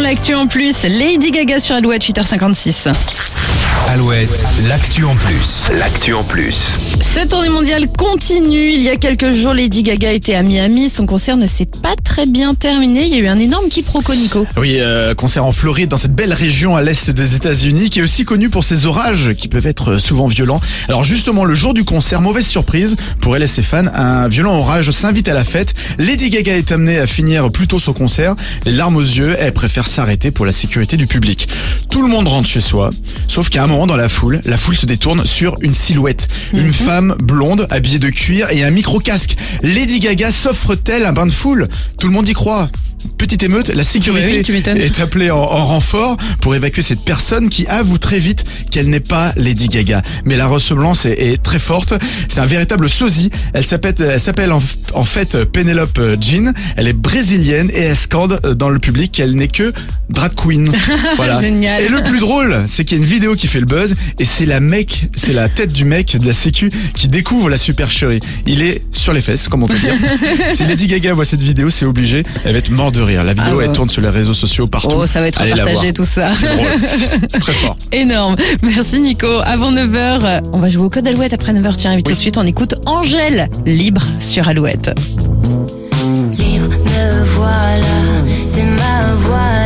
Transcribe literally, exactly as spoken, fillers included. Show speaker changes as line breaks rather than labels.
l'actu en plus. Lady Gaga sur Alouette, huit heures cinquante-six.
Alouette, l'actu en plus. L'actu en plus.
Cette tournée mondiale continue. Il y a quelques jours, Lady Gaga était à Miami. Son concert ne s'est pas très bien terminé. Il y a eu un énorme quiproquo, Nico.
Oui, euh, concert en Floride, dans cette belle région à l'est des États-Unis, qui est aussi connue pour ses orages, qui peuvent être souvent violents. Alors justement, le jour du concert, mauvaise surprise pour elle et ses fans, un violent orage s'invite à la fête. Lady Gaga est amenée à finir plus tôt son concert. Les larmes aux yeux, elle préfère s'arrêter pour la sécurité du public. Tout le monde rentre chez soi, sauf qu'à un moment dans la foule, la foule se détourne sur une silhouette. Une mmh. femme blonde, habillée de cuir et un micro-casque. Lady Gaga s'offre-t-elle un bain de foule? Tout le monde y croit. Petite émeute, la sécurité
oui, oui,
est appelée en, en renfort pour évacuer cette personne qui avoue très vite qu'elle n'est pas Lady Gaga. Mais la ressemblance est, est très forte. C'est un véritable sosie. Elle s'appelle, elle s'appelle en, en fait Penelope Jean. Elle est brésilienne et elle scande dans le public qu'elle n'est que drag queen. Voilà.
Génial.
Et le plus drôle, c'est qu'il y a une vidéo qui fait le buzz et c'est la mec, c'est la tête du mec de la sécu qui découvre la supercherie. Il est sur les fesses, comme on peut dire. Si Lady Gaga voit cette vidéo, c'est obligé. Elle va être morte de rire. La vidéo, ah ouais. elle tourne sur les réseaux sociaux partout.
Oh, ça va être partagé tout ça.
C'est drôle. Très fort.
Énorme. Merci Nico. Avant neuf heures, on va jouer au code Alouette. Après neuf heures, tiens, et oui. tout de suite, on écoute Angèle, Libre sur Alouette.
Libre, me voilà, c'est ma voix.